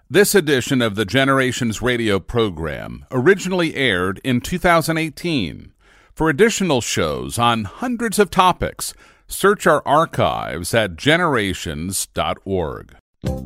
This edition of the Generations Radio program originally aired in 2018. For additional shows on hundreds of topics, search our archives at generations.org.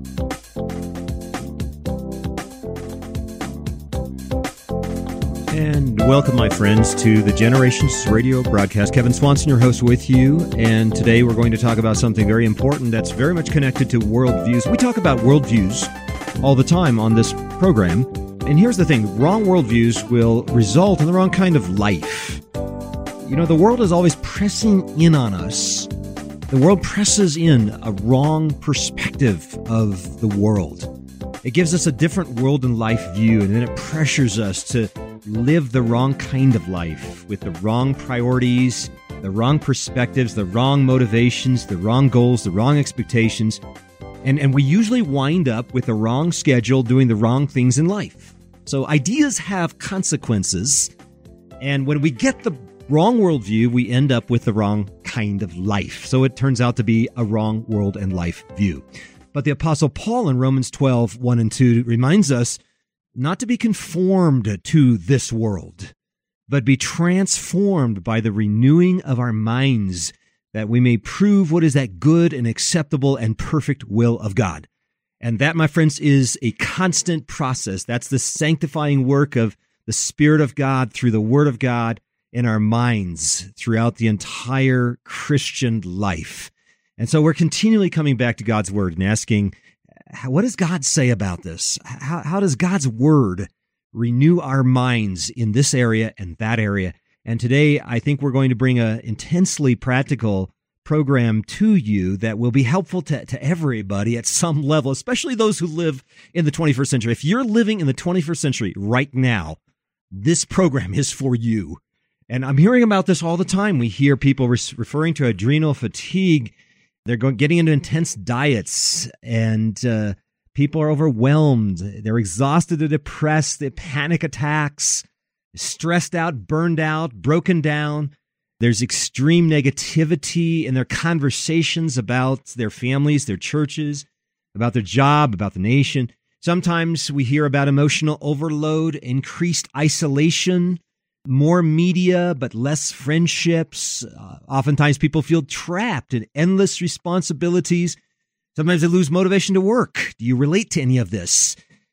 And welcome, my friends, to the Generations Radio broadcast. Kevin Swanson, your host, with you. And today we're going to talk about something very important that's very much connected to worldviews. We talk about worldviews all the time on this program. And here's the thing. Wrong worldviews will result in the wrong kind of life. You know, the world is always pressing in on us. The world presses in a wrong perspective of the world. It gives us a different world and life view, and then it pressures us to live the wrong kind of life with the wrong priorities, the wrong perspectives, the wrong motivations, the wrong goals, the wrong expectations. And we usually wind up with the wrong schedule, doing the wrong things in life. So ideas have consequences. And when we get the wrong worldview, we end up with the wrong kind of life. So it turns out to be a wrong world and life view. But the Apostle Paul in Romans 12, 1 and 2 reminds us not to be conformed to this world, but be transformed by the renewing of our minds, that we may prove what is that good and acceptable and perfect will of God. And that, my friends, is a constant process. That's the sanctifying work of the Spirit of God through the Word of God in our minds throughout the entire Christian life. And so we're continually coming back to God's Word and asking, what does God say about this? How does God's Word renew our minds in this area and that area? And today, I think we're going to bring an intensely practical program to you that will be helpful to everybody at some level, especially those who live in the 21st century. If you're living in the 21st century right now, this program is for you. And I'm hearing about this all the time. We hear people referring to adrenal fatigue. They're getting into intense diets, and people are overwhelmed. They're exhausted, they're depressed, they have panic attacks, stressed out, burned out, broken down. There's extreme negativity in their conversations about their families, their churches, about their job, about the nation. Sometimes we hear about emotional overload, increased isolation, more media, but less friendships. Oftentimes people feel trapped in endless responsibilities. Sometimes they lose motivation to work. Do you relate to any of this?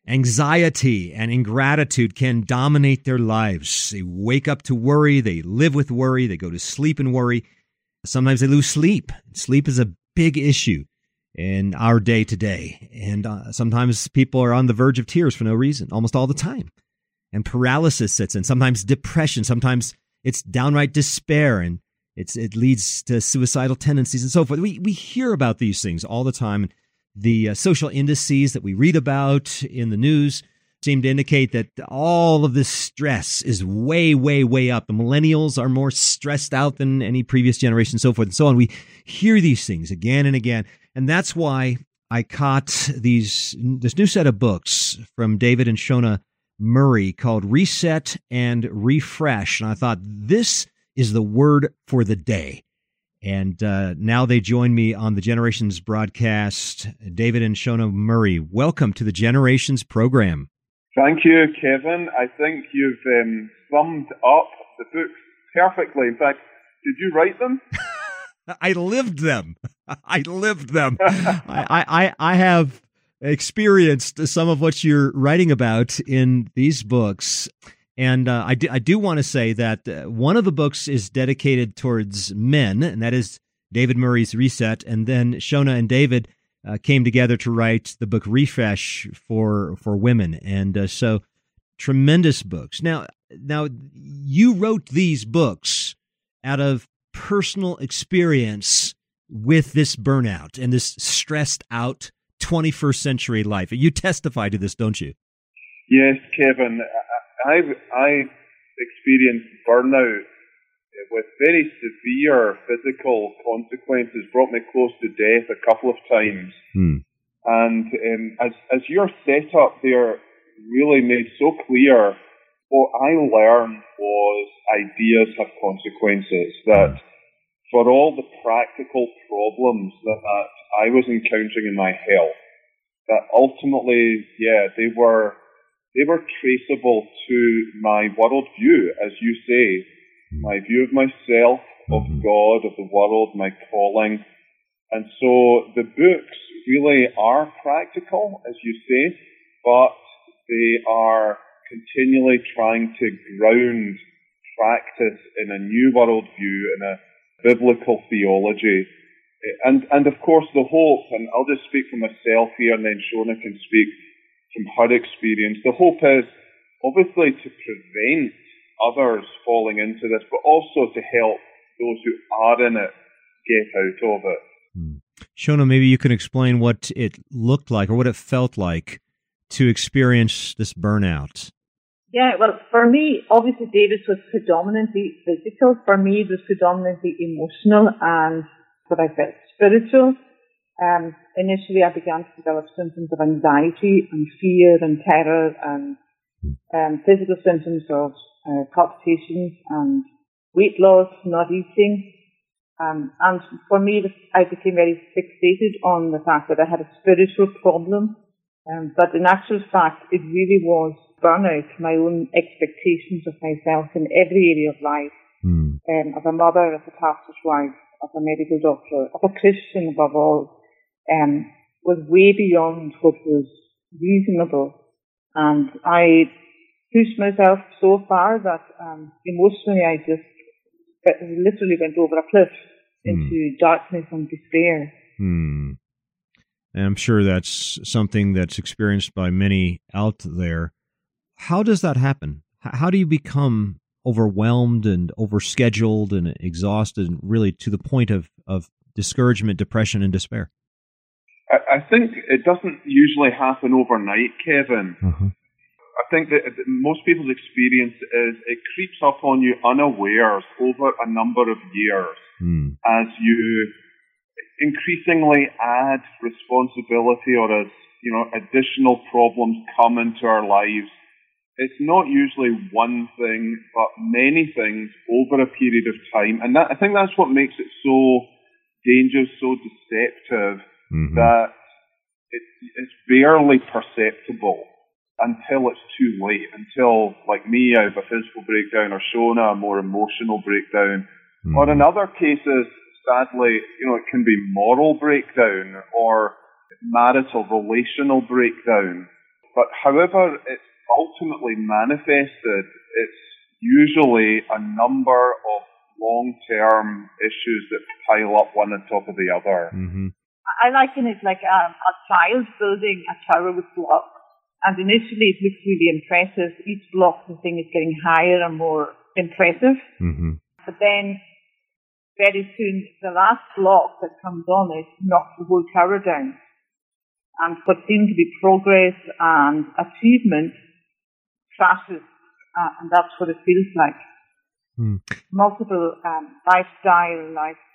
Anxiety and ingratitude can dominate their lives. They wake up to worry. They live with worry. They go to sleep in worry. Sometimes they lose sleep. Sleep is a big issue in our day today. And sometimes people are on the verge of tears for no reason, almost all the time. And paralysis sets in, sometimes depression, sometimes it's downright despair, and it leads to suicidal tendencies and so forth. We hear about these things all the time. The social indices that we read about in the news seem to indicate that all of this stress is way, way, way up. The millennials are more stressed out than any previous generation, so forth and so on. We hear these things again and again, and that's why I caught this new set of books from David and Shona Murray called Reset and Refresh. And I thought, this is the word for the day. And now they join me on the Generations broadcast. David and Shona Murray, welcome to the Generations program. Thank you, Kevin. I think you've summed up the books perfectly. In fact, did you write them? I lived them. I lived them. I have experienced some of what you're writing about in these books. And I do want to say that one of the books is dedicated towards men, and that is David Murray's Reset. And then Shona and David came together to write the book Refresh for women. And so tremendous books. Now you wrote these books out of personal experience with this burnout and this stressed out 21st century life. You testify to this, don't you? Yes, Kevin. I experienced burnout with very severe physical consequences, brought me close to death a couple of times. And as your setup there really made so clear, what I learned was ideas have consequences, that for all the practical problems that I was encountering in my health, that ultimately, they were traceable to my worldview, as you say, my view of myself, of God, of the world, my calling. And so the books really are practical, as you say, but they are continually trying to ground practice in a new worldview, in a biblical theology. And of course the hope, and I'll just speak for myself here and then Shona can speak from her experience, the hope is obviously to prevent others falling into this, but also to help those who are in it get out of it. Shona, maybe you can explain what it looked like or what it felt like to experience this burnout. Yeah, well, for me, obviously Davis was predominantly physical. For me, it was predominantly emotional and what I felt spiritual. Initially, I began to develop symptoms of anxiety and fear and terror and physical symptoms of palpitations and weight loss, not eating. And for me, I became very fixated on the fact that I had a spiritual problem. But in actual fact, it really was burnout, my own expectations of myself in every area of life, of a mother, of a pastor's wife, of a medical doctor, of a Christian above all, was way beyond what was reasonable. And I pushed myself so far that emotionally I just literally went over a cliff into darkness and despair. And I'm sure that's something that's experienced by many out there. How does that happen? How do you become overwhelmed and overscheduled and exhausted, and really to the point of discouragement, depression, and despair? I think it doesn't usually happen overnight, Kevin. I think that most people's experience is it creeps up on you unawares over a number of years as you increasingly add responsibility or as, additional problems come into our lives. It's not usually one thing, but many things over a period of time. And I think that's what makes it so dangerous, so deceptive, that it's barely perceptible until it's too late, until, like me, I have a physical breakdown, or Shona, a more emotional breakdown. Or in other cases, sadly, it can be moral breakdown or marital, relational breakdown. But however it's ultimately manifested, it's usually a number of long-term issues that pile up one on top of the other. I liken it like a child building a tower with blocks. And initially it looks really impressive. Each block, the thing is getting higher and more impressive. But then very soon the last block that comes on it knocks the whole tower down. And what seemed to be progress and achievement crashes, and that's what it feels like. Multiple lifestyle,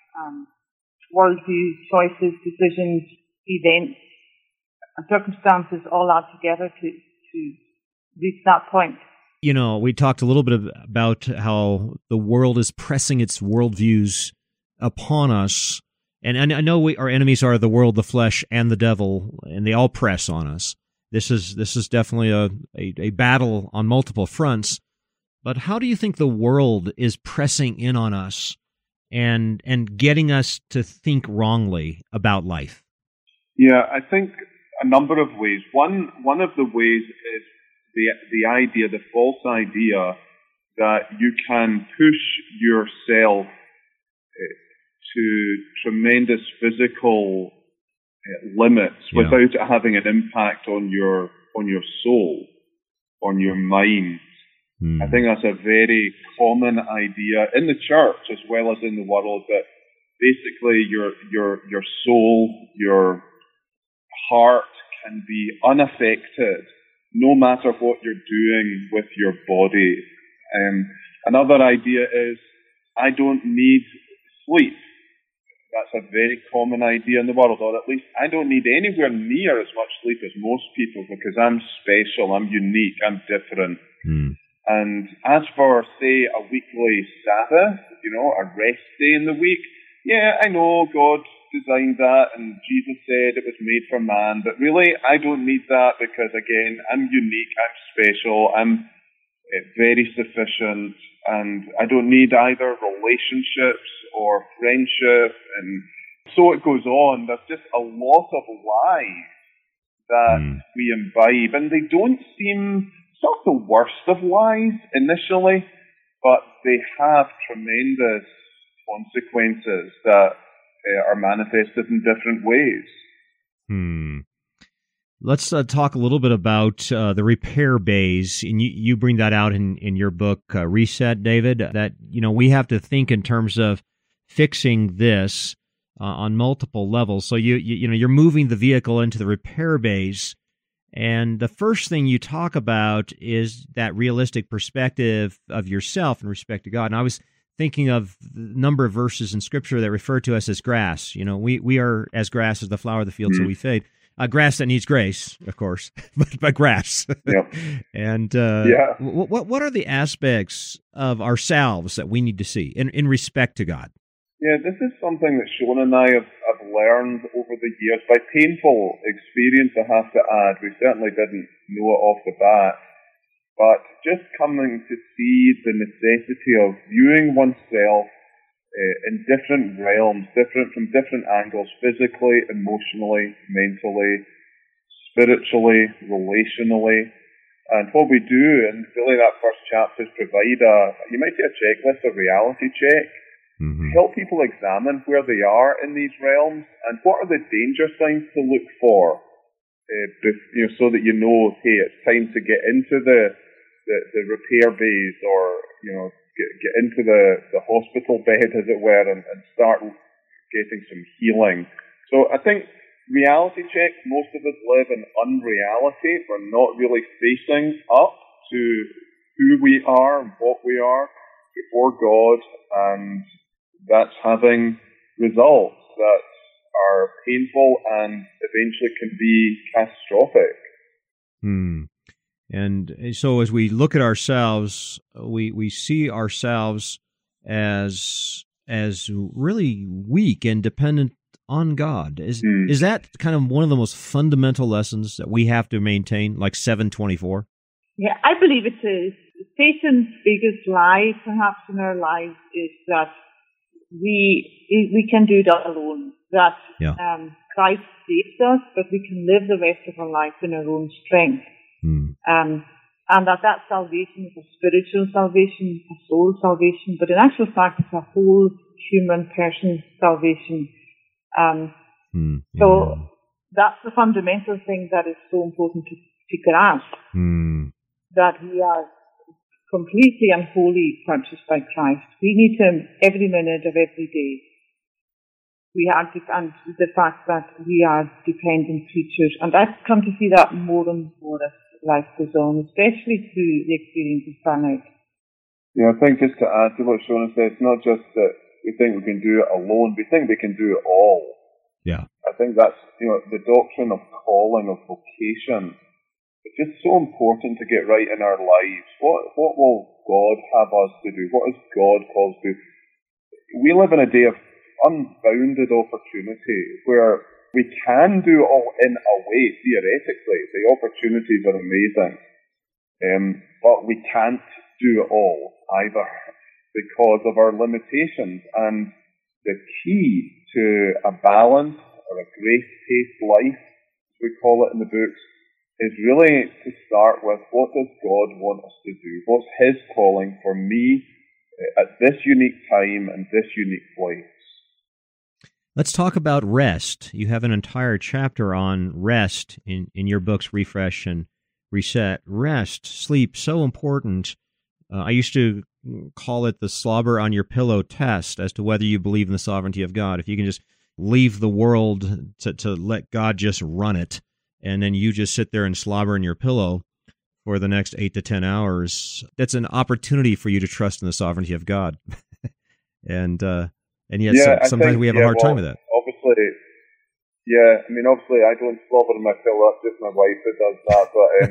worldview, choices, decisions, events, and circumstances all add together to reach that point. We talked a little bit about how the world is pressing its worldviews upon us. And I know our enemies are the world, the flesh, and the devil, and they all press on us. This is definitely a battle on multiple fronts. But how do you think the world is pressing in on us and getting us to think wrongly about life? Yeah, I think a number of ways. One of the ways is the idea, the false idea, that you can push yourself to tremendous physical limits without it having an impact on your soul, on your mind. I think that's a very common idea in the church as well as in the world, that basically your soul, your heart can be unaffected no matter what you're doing with your body. Another idea is, I don't need sleep. That's a very common idea in the world, or at least I don't need anywhere near as much sleep as most people because I'm special, I'm unique, I'm different. And as for, say, a weekly Sabbath, a rest day in the week, yeah, I know God designed that, and Jesus said it was made for man. But really, I don't need that because, again, I'm unique, I'm special, I'm very sufficient, and I don't need either relationships or friendship. And so it goes on. There's just a lot of lies that we imbibe, and they don't seem, it's not the worst of lies initially, but they have tremendous consequences that are manifested in different ways. Let's talk a little bit about the repair bays, and you bring that out in your book, Reset, David, that, we have to think in terms of fixing this on multiple levels. So you're moving the vehicle into the repair bays, and the first thing you talk about is that realistic perspective of yourself in respect to God. And I was thinking of the number of verses in Scripture that refer to us as grass. We are as grass, as the flower of the field, so we fade. Grass that needs grace, of course, but grass. Yep. And what are the aspects of ourselves that we need to see in respect to God? Yeah, this is something that Sean and I have learned over the years by painful experience, I have to add. We certainly didn't know it off the bat. But just coming to see the necessity of viewing oneself in different realms, from different angles, physically, emotionally, mentally, spiritually, relationally. And what we do, and really that first chapter is provide you might say a checklist, a reality check, help people examine where they are in these realms and what are the danger signs to look for, so that hey, it's time to get into the repair bays, or get into the hospital bed, as it were, and start getting some healing. So I think reality check, most of us live in unreality. We're not really facing up to who we are and what we are before God, and that's having results that are painful and eventually can be catastrophic. And so as we look at ourselves, we see ourselves as really weak and dependent on God. Is that kind of one of the most fundamental lessons that we have to maintain, like 724? Yeah, I believe it is. Satan's biggest lie, perhaps, in our lives is that we can do it alone. That Christ saves us, but we can live the rest of our life in our own strength. And that salvation is a spiritual salvation, a soul salvation, but in actual fact it's a whole human person salvation. So that's the fundamental thing that is so important to grasp, that we are completely and wholly purchased by Christ. We need Him every minute of every day. And the fact that we are dependent creatures, and I've come to see that more and more as life goes on, especially through the experience of burnout. Yeah, I think just to add to what Shona said, it's not just that we think we can do it alone, we think we can do it all. Yeah. I think that's, the doctrine of calling, of vocation. It's just so important to get right in our lives. What will God have us to do? What is God called to do? We live in a day of unbounded opportunity where we can do all in a way, theoretically. The opportunities are amazing. But we can't do it all either because of our limitations. And the key to a balanced or a grace-paced life, as we call it in the books, is really to start with, what does God want us to do? What's His calling for me at this unique time and this unique place? Let's talk about rest. You have an entire chapter on rest in your books, Refresh and Reset. Rest, sleep, so important. I used to call it the slobber on your pillow test as to whether you believe in the sovereignty of God. If you can just leave the world to let God just run it, and then you just sit there and slobber in your pillow for the next 8 to 10 hours, that's an opportunity for you to trust in the sovereignty of God. And yet sometimes we have a hard time with that. Obviously, I don't slobber in my pillow. That's just my wife that does that.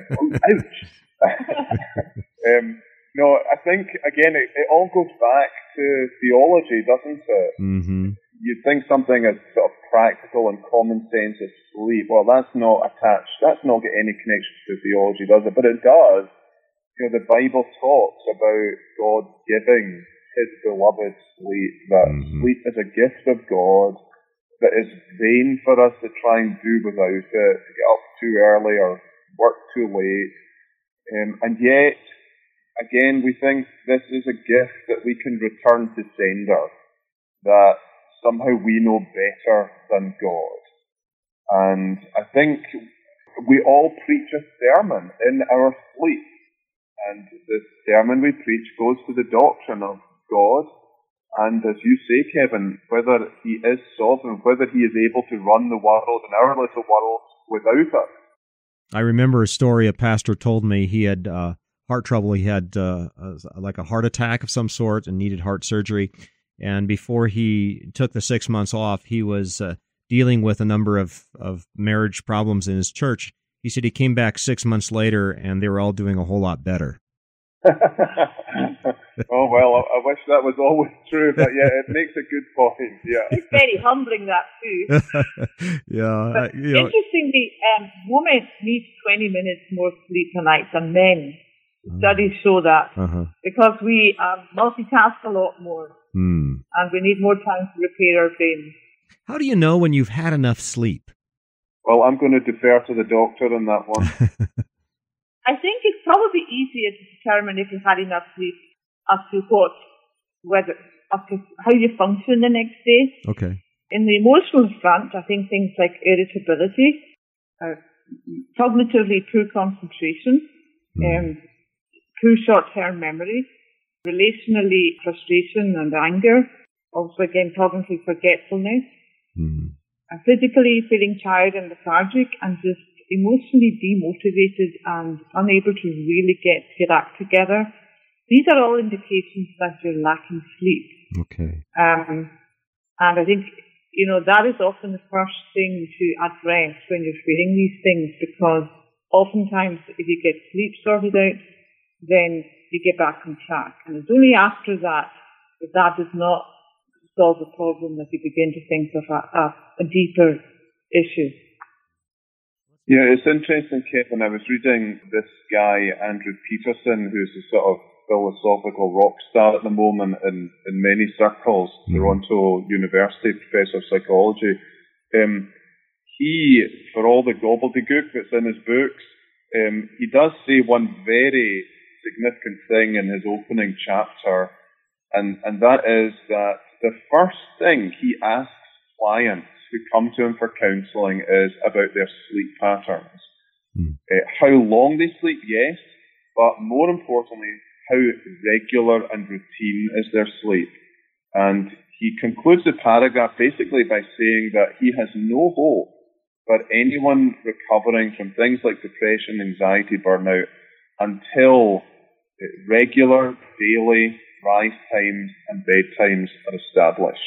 But ouch. No, I think again it all goes back to theology, doesn't it? you'd think something as sort of practical and common sense as sleep, well, that's not got any connection to theology, does it? But it does. The Bible talks about God giving His beloved sleep, that sleep is a gift of God, that is vain for us to try and do without it, to get up too early or work too late. And yet, again, we think this is a gift that we can return to sender, that somehow we know better than God. And I think we all preach a sermon in our sleep. And the sermon we preach goes to the doctrine of God. And as you say, Kevin, whether He is sovereign, whether He is able to run the world and our little world without us. I remember a story a pastor told me. He had heart trouble. He had like a heart attack of some sort and needed heart surgery. And before he took the 6 months off, he was dealing with a number of marriage problems in his church. He said he came back 6 months later, and they were all doing a whole lot better. Oh, well, I wish that was always true, but yeah, it makes a good point, yeah. It's very humbling, that too. Yeah. Interestingly, women need 20 minutes more sleep a night than men. Studies show that, because we multitask a lot more, and we need more time to repair our brains. How do you know when you've had enough sleep? Well, I'm going to defer to the doctor on that one. I think it's probably easier to determine if you've had enough sleep as to how you function the next day. Okay. In the emotional front, I think things like irritability, cognitively poor concentration, poor short-term memory, relationally frustration and anger, also again cognitive forgetfulness, physically feeling tired and lethargic, and just emotionally demotivated and unable to really get your act together. These are all indications that you're lacking sleep. Okay. And I think, that is often the first thing to address when you're feeling these things, because oftentimes if you get sleep sorted out, then you get back on track. And it's only after that, if that does not solve the problem, that you begin to think of a deeper issue. Yeah, it's interesting, Kevin. I was reading this guy, Andrew Peterson, who's a sort of philosophical rock star at the moment in many circles, Toronto University professor of psychology. He, for all the gobbledygook that's in his books, he does say one very significant thing in his opening chapter, and that is that the first thing he asks clients who come to him for counselling is about their sleep patterns. How long they sleep, yes, but more importantly, how regular and routine is their sleep. And he concludes the paragraph basically by saying that he has no hope for anyone recovering from things like depression, anxiety, burnout, until regular, daily rise times and bedtimes are established.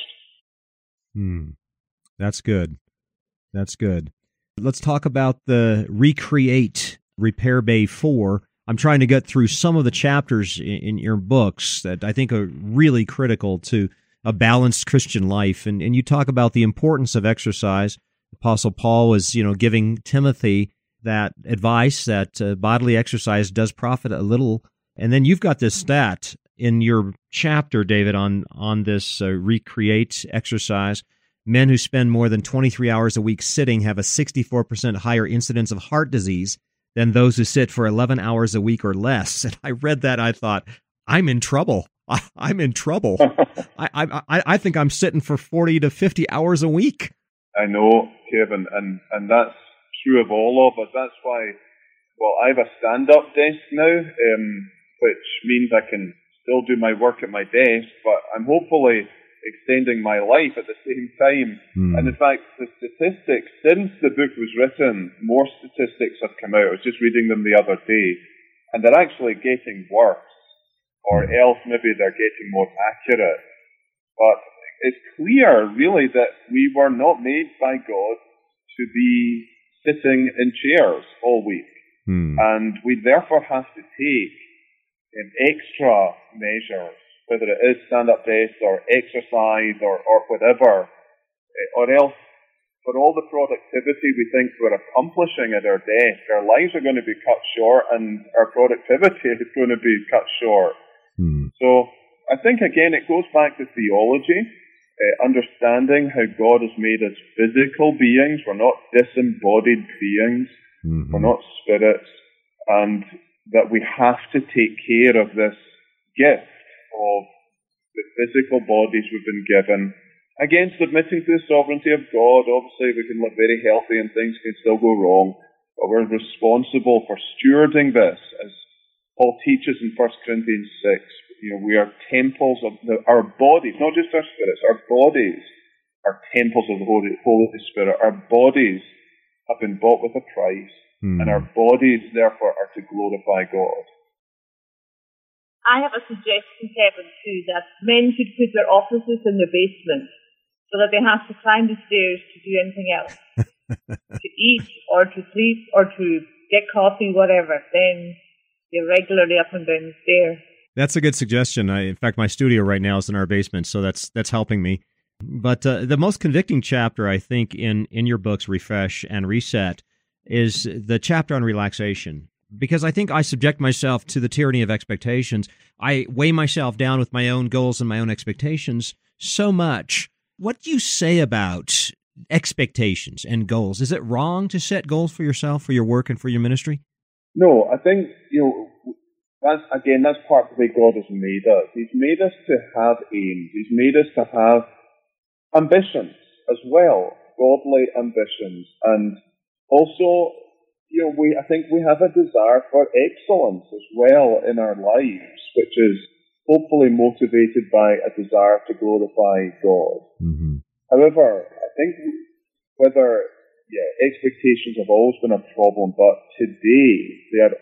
That's good. That's good. Let's talk about the Recreate Repair Bay 4. I'm trying to get through some of the chapters in your books that I think are really critical to a balanced Christian life. And you talk about the importance of exercise. Apostle Paul was, giving Timothy that advice that bodily exercise does profit a little. And then you've got this stat in your chapter, David, on this Recreate exercise. Men who spend more than 23 hours a week sitting have a 64% higher incidence of heart disease than those who sit for 11 hours a week or less. And I read that, I thought, I'm in trouble. I'm in trouble. I think I'm sitting for 40 to 50 hours a week. I know, Kevin, and that's true of all of us. That's why, I have a stand-up desk now, which means I can still do my work at my desk, but I'm hopefully extending my life at the same time. And in fact, the statistics, since the book was written, more statistics have come out. I was just reading them the other day, and they're actually getting worse, or else maybe they're getting more accurate. But it's clear, really, that we were not made by God to be sitting in chairs all week. And we therefore have to take extra measures, whether it is stand-up desk or exercise or whatever, or else for all the productivity we think we're accomplishing at our desk, our lives are going to be cut short and our productivity is going to be cut short. So I think, again, it goes back to theology, understanding how God has made us physical beings. We're not disembodied beings. We're not spirits. And that we have to take care of this gift of the physical bodies we've been given. Again, submitting to the sovereignty of God. Obviously, we can live very healthy and things can still go wrong, but we're responsible for stewarding this, as Paul teaches in 1 Corinthians 6. We are temples of our bodies, not just our spirits. Our bodies are temples of the Holy Spirit. Our bodies have been bought with a price, and our bodies, therefore, are to glorify God. I have a suggestion, Kevin, too, that men could put their offices in the basement so that they have to climb the stairs to do anything else. To eat or to sleep or to get coffee, whatever. Then they're regularly up and down the stairs. That's a good suggestion. In fact, my studio right now is in our basement, so that's helping me. But the most convicting chapter, I think, in your books, Refresh and Reset, is the chapter on relaxation. Because I think I subject myself to the tyranny of expectations. I weigh myself down with my own goals and my own expectations so much. What do you say about expectations and goals? Is it wrong to set goals for yourself, for your work, and for your ministry? No, I think, that's part of the way God has made us. He's made us to have aims. He's made us to have ambitions as well, godly ambitions. And also, I think we have a desire for excellence as well in our lives, which is hopefully motivated by a desire to glorify God. However, I think expectations have always been a problem, but today they are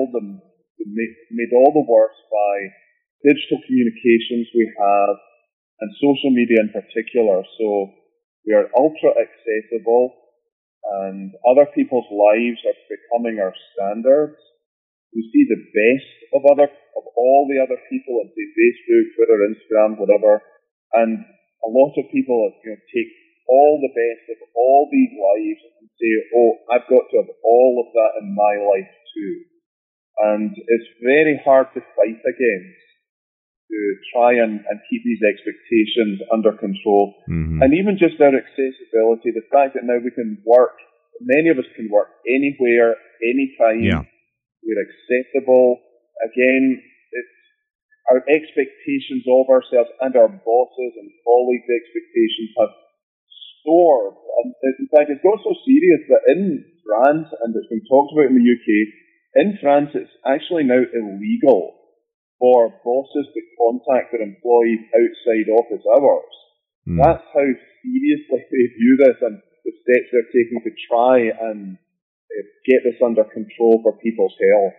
made all the worse by digital communications we have, and social media in particular. So we are ultra accessible, and other people's lives are becoming our standards. We see the best of all the other people on Facebook, Twitter, Instagram, whatever, and a lot of people take all the best of all these lives and say, "Oh, I've got to have all of that in my life too." And it's very hard to fight against, to try and keep these expectations under control. And even just our accessibility, the fact that now we can work, many of us can work anywhere, anytime. Yeah. We're accessible. Again, it's our expectations of ourselves and our bosses and colleagues' expectations have soared. And in fact, it's got so serious that in France, and it's been talked about in the UK, in France it's actually now illegal for bosses to contact their employees outside office hours. That's how seriously they view this and the steps they're taking to try and get this under control for people's health.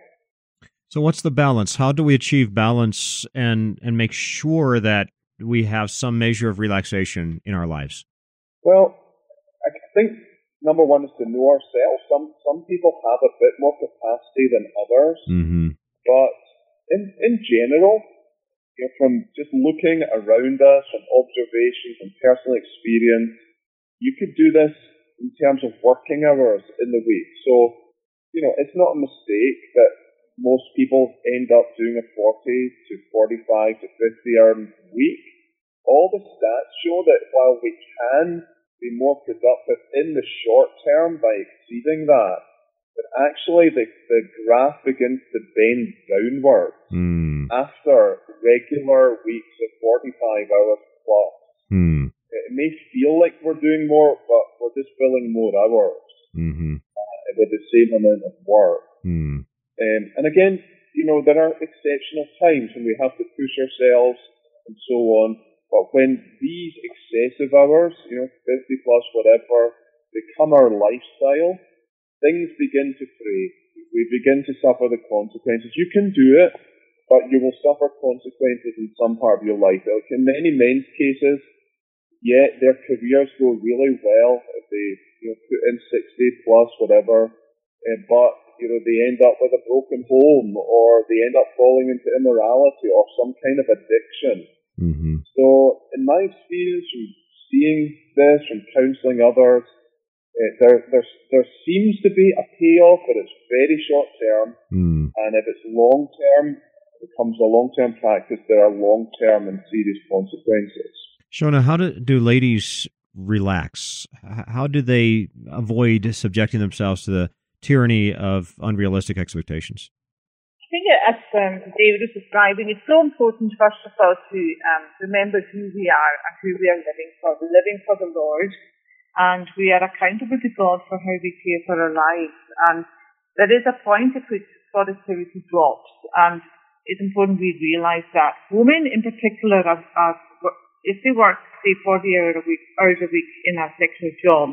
So what's the balance? How do we achieve balance and make sure that we have some measure of relaxation in our lives? Well, I think number one is to know ourselves. Some people have a bit more capacity than others, but in general, from just looking around us, from observation, from personal experience, you could do this in terms of working hours in the week. So, it's not a mistake that most people end up doing a 40 to 45 to 50-hour week. All the stats show that while we can be more productive in the short term by exceeding that, but actually the graph begins to bend downwards after regular weeks of 45 hours plus. It may feel like we're doing more, but we're just filling more hours with the same amount of work. And again, there are exceptional times when we have to push ourselves and so on. But when these excessive hours, 50 plus whatever, become our lifestyle, things begin to fray. We begin to suffer the consequences. You can do it, but you will suffer consequences in some part of your life. Like in many men's cases, their careers go really well if they put in 60 plus whatever, but they end up with a broken home, or they end up falling into immorality or some kind of addiction. So in my experience from seeing this, from counselling others, there seems to be a payoff, but it's very short term. And if it's long term, it becomes a long term practice. There are long term and serious consequences. Shona, how do ladies relax? How do they avoid subjecting themselves to the tyranny of unrealistic expectations? I think, as David was describing, it's so important, first of all, to remember who we are and who we are living for. We're living for the Lord, and we are accountable to God for how we care for our lives. And there is a point at which productivity drops, and it's important we realise that. Women in particular, if they work, say, 40 hours a week in a sexual job,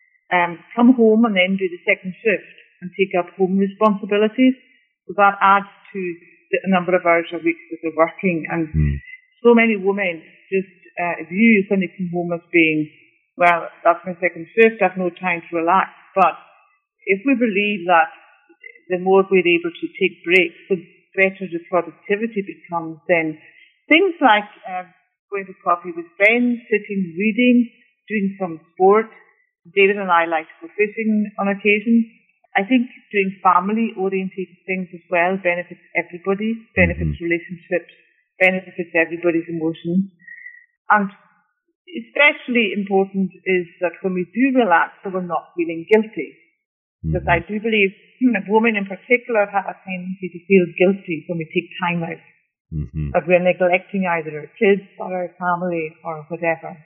come home and then do the second shift and take up home responsibilities. So that adds to the number of hours a week that they're working. And so many women just view when they come home as being, well, that's my second shift, I have no time to relax. But if we believe that the more we're able to take breaks, the better the productivity becomes, then things like going to coffee with friends, sitting, reading, doing some sport. David and I like to go fishing on occasion. I think doing family-orientated things as well benefits everybody, benefits relationships, benefits everybody's emotions. And especially important is that when we do relax, that we're not feeling guilty. Because I do believe women in particular have a tendency to feel guilty when we take time out. That we're neglecting either our kids or our family or whatever.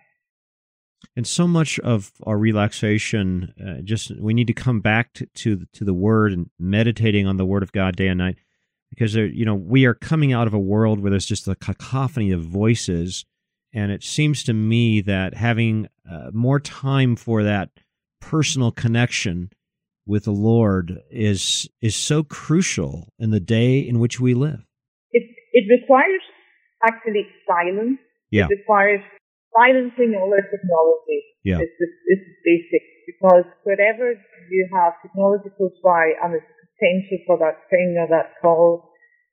And so much of our relaxation, we need to come back to the Word and meditating on the Word of God day and night, because we are coming out of a world where there's just a cacophony of voices, and it seems to me that having more time for that personal connection with the Lord is so crucial in the day in which we live. It requires actually silence. Yeah. It requires silencing all our technology. Yeah. It's basic, because wherever you have technology close by and there's potential for that thing or that call,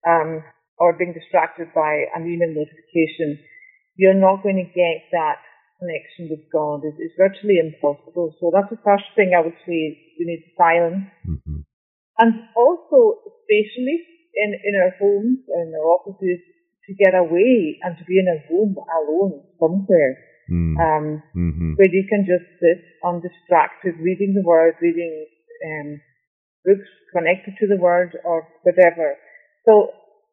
or being distracted by an email notification, you're not going to get that connection with God. It's virtually impossible. So that's the first thing I would say is we need silence. And also, spatially, in our homes, in our offices, to get away and to be in a room alone somewhere, where you can just sit undistracted, reading the Word, reading books connected to the Word or whatever. So,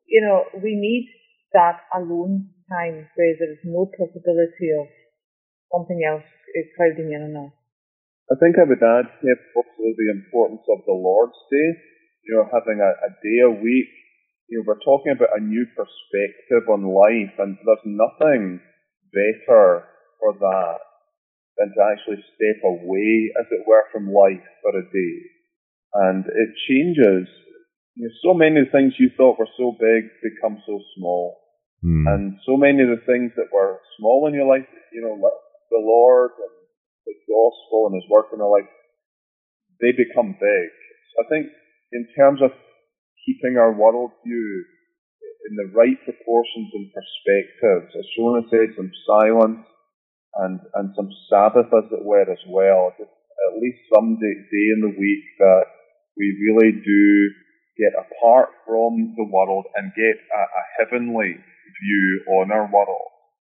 we need that alone time where there is no possibility of something else crowding in on us. I think I would add here also the importance of the Lord's Day, having a day a week. We're talking about a new perspective on life, and there's nothing better for that than to actually step away, as it were, from life for a day. And it changes. So many of the things you thought were so big become so small. And so many of the things that were small in your life, like the Lord and the gospel and His work in our life, they become big. So I think in terms of keeping our worldview in the right proportions and perspectives, as Shona said, some silence and some Sabbath, as it were, as well. Just at least some day in the week that we really do get apart from the world and get a heavenly view on our world.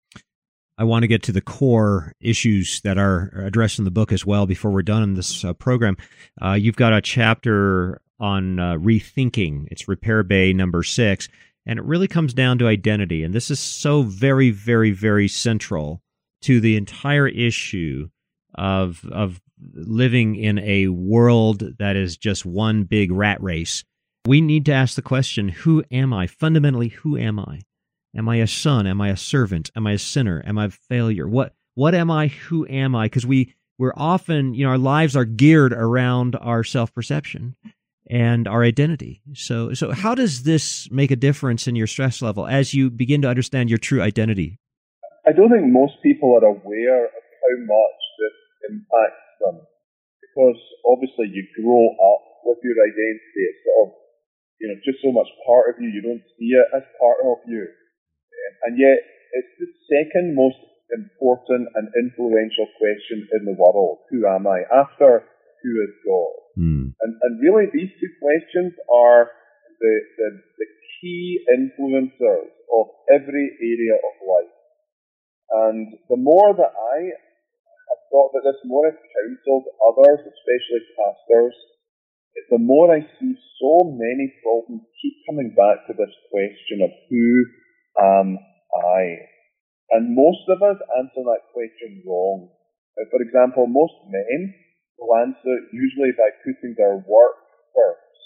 I want to get to the core issues that are addressed in the book as well before we're done in this program. You've got a chapter on rethinking. It's Repair Bay number 6, and it really comes down to identity. And this is so very, very, very central to the entire issue of living in a world that is just one big rat race. We need to ask the question, who am I? Fundamentally, who am I? Am I a son? Am I a servant? Am I a sinner? Am I a failure? What am I? Who am I? Because we're often, our lives are geared around our self-perception and our identity. So how does this make a difference in your stress level as you begin to understand your true identity? I don't think most people are aware of how much this impacts them, because obviously you grow up with your identity. It's sort of, just so much part of you. You don't see it as part of you. And yet, it's the second most important and influential question in the world. Who am I? After who is God? And really these two questions are the key influencers of every area of life. And the more that I have thought about this, the more I've counseled others, especially pastors, the more I see so many problems keep coming back to this question of who am I? And most of us answer that question wrong. For example, most men will answer usually by putting their work first.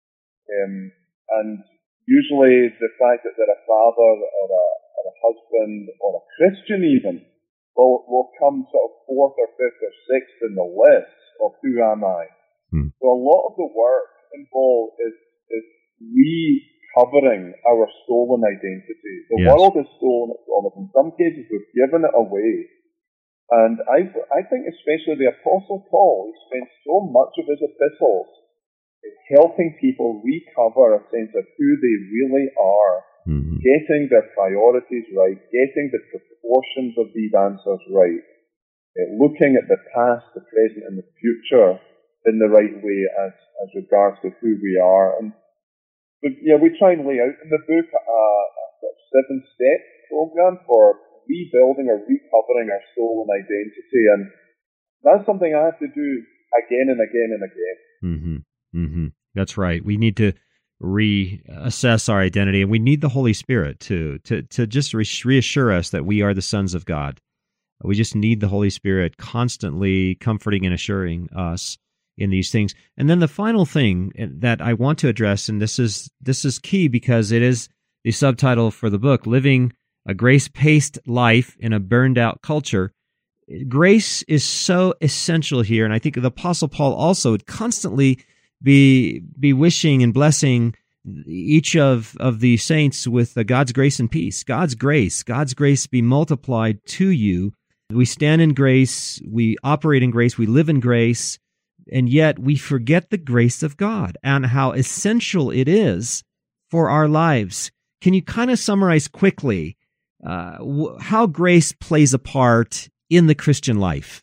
And usually the fact that they're a father or a husband or a Christian even will come sort of fourth or fifth or sixth in the list of who am I. So a lot of the work involved is recovering our stolen identity. The world has stolen it from us. In some cases, we've given it away. And I think especially the Apostle Paul, he spends so much of his epistles helping people recover a sense of who they really are, getting their priorities right, getting the proportions of these answers right, looking at the past, the present, and the future in the right way as regards to who we are. And we try and lay out in the book a 7-step program for rebuilding or recovering our stolen identity, and that's something I have to do again and again and again. That's right. We need to reassess our identity, and we need the Holy Spirit to just reassure us that we are the sons of God. We just need the Holy Spirit constantly comforting and assuring us in these things. And then the final thing that I want to address, and this is key because it is the subtitle for the book, Living a Grace-Paced Life in a Burned-Out Culture. Grace is so essential here, and I think the Apostle Paul also would constantly be wishing and blessing each of the saints with God's grace and peace. God's grace be multiplied to you. We stand in grace, we operate in grace, we live in grace, and yet we forget the grace of God and how essential it is for our lives. Can you kind of summarize quickly how grace plays a part in the Christian life?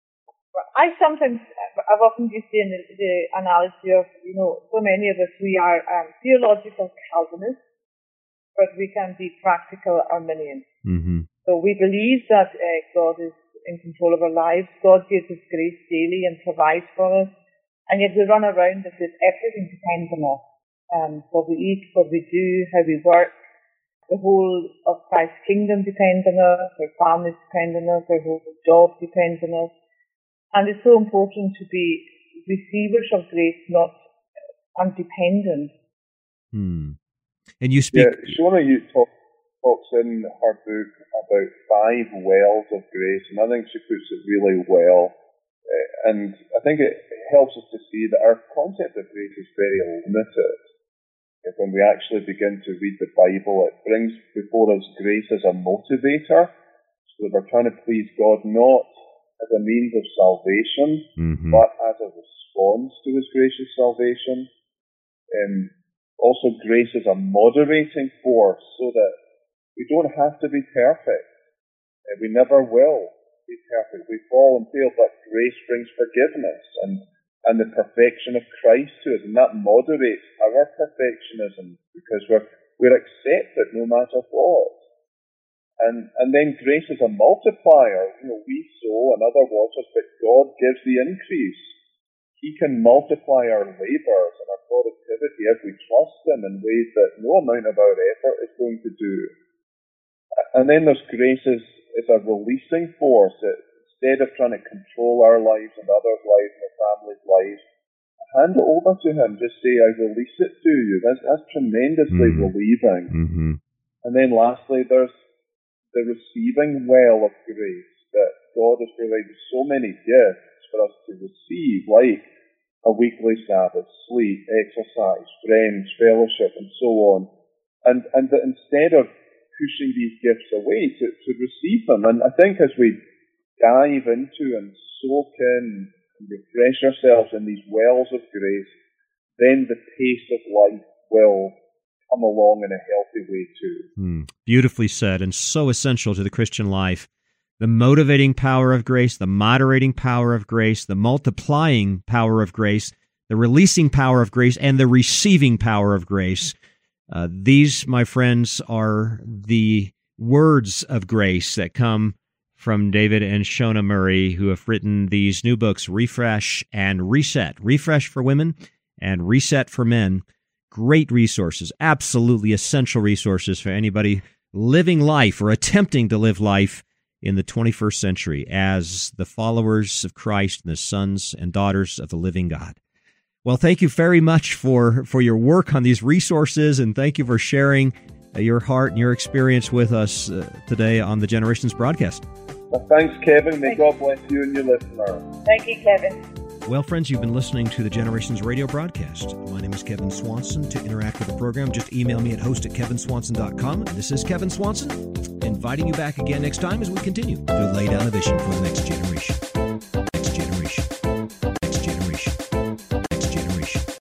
I've often used the analogy of, so many of us, we are theological Calvinists, but we can be practical Arminians. So we believe that God is in control of our lives. God gives us grace daily and provides for us. And yet we run around as if everything depends on us. What we eat, what we do, how we work. The whole of Christ's kingdom depends on us. Our families depend on us. Our whole job depends on us. And it's so important to be receivers of grace, not dependent. And you speak... Shona talks in her book about 5 wells of grace, and I think she puts it really well. And I think it helps us to see that our concept of grace is very limited. When we actually begin to read the Bible, it brings before us grace as a motivator, so that we're trying to please God not as a means of salvation, but as a response to His gracious salvation. Also, grace is a moderating force, so that we don't have to be perfect. We never will be perfect. We fall and fail, but grace brings forgiveness and the perfection of Christ to us, and that moderates our perfectionism because we're accepted no matter what. And then grace is a multiplier. We sow and other waters, but God gives the increase. He can multiply our labours and our productivity if we trust Him in ways that no amount of our effort is going to do. And then there's grace as a releasing force. Instead of trying to control our lives and others' lives and our families' lives, hand it over to Him. Just say, I release it to you. That's tremendously relieving. And then lastly, there's the receiving well of grace, that God has provided so many gifts for us to receive, like a weekly Sabbath, sleep, exercise, friends, fellowship, and so on. And that instead of pushing these gifts away, to receive them. And I think as we dive into and soak in and refresh ourselves in these wells of grace, then the pace of life will come along in a healthy way too. Beautifully said, and so essential to the Christian life. the motivating power of grace, the moderating power of grace, the multiplying power of grace, the releasing power of grace, and the receiving power of grace. These, my friends, are the words of grace that come from David and Shona Murray, who have written these new books, Refresh and Reset. Refresh for women and Reset for men. Great resources, absolutely essential resources for anybody living life or attempting to live life in the 21st century as the followers of Christ and the sons and daughters of the living God. Well, thank you very much for your work on these resources, and thank you for sharing your heart and your experience with us today on the Generations broadcast. Well, thanks, Kevin. May God bless you and your listener. Thank you, Kevin. Well, friends, you've been listening to the Generations radio broadcast. My name is Kevin Swanson. To interact with the program, just email me at host@kevinswanson.com. This is Kevin Swanson, inviting you back again next time as we continue to lay down a vision for the next generation.